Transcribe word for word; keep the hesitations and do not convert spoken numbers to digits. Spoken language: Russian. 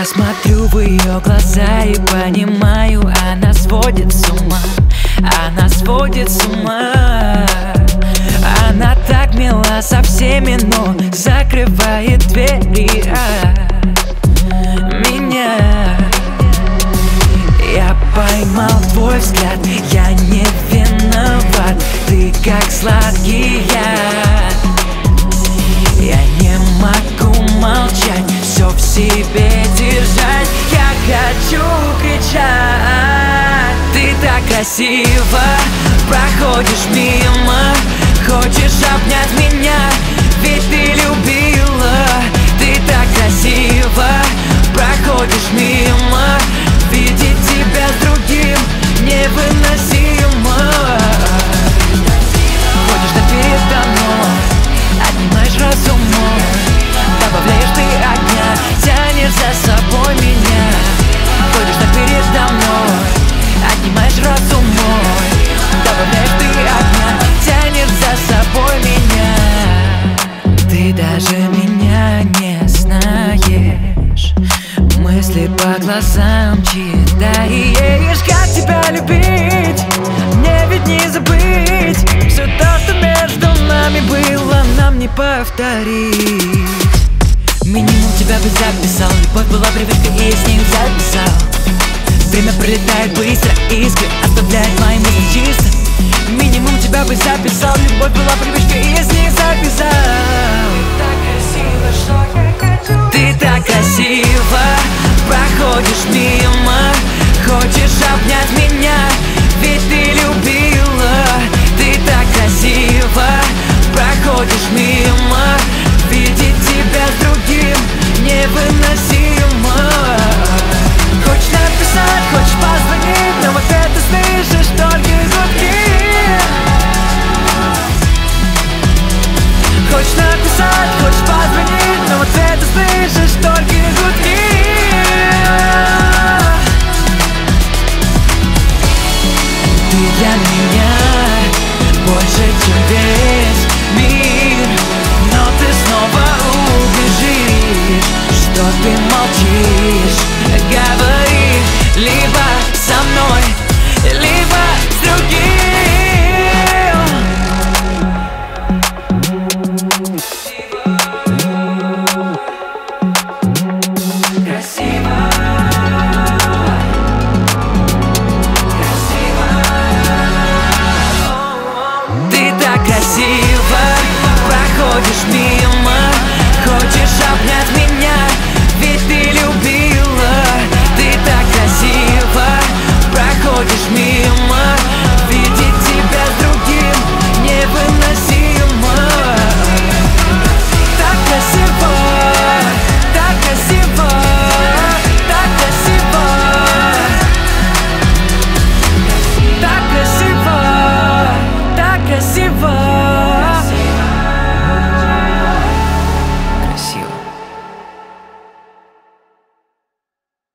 Я смотрю в ее глаза и понимаю, она сводит с ума, она сводит с ума. Она так мила со всеми, но закрывает двери от меня. Я поймал твой взгляд, я не виноват, ты как сладкий яд. Я не могу молчать, все в себе держать. Я хочу кричать. Ты так красиво проходишь мимо, хочешь обнять меня, ведь ты любила. Ты так красиво проходишь мимо, видеть тебя с другим невыносимо. Ходишь так передо мной, отнимаешь разум мой, добавляешь ты огня, тянешь за собой меня. Ходишь так передо мной, отнимаешь разум мой, добавляешь ты огня, тянешь за собой меня. Ты даже меня не знаешь, мысли по глазам читаешь. Как тебя любить, мне ведь не забыть. Все то, что между нами было, нам не повторить. Минимум тебя бы записал, любовь была привычкой, и я с ней записал. Время пролетает быстро, искры оставляет мои мысли чисто. Минимум тебя бы записал, любовь была привычкой, и я с ней записал. Ты так красиво проходишь мимо, хочешь обнять меня, ведь ты любила. Ты так красиво проходишь мимо, видеть тебя с другим невыносимо. Хочешь написать, хочешь позвонить, но вот это слышишь только гудки. Хочешь написать, хочешь позвонить, но вот это слышишь только гудки. Ты для меня больше, чем весь мир, но ты снова убежишь, что ты молчишь. Говори либо со мной,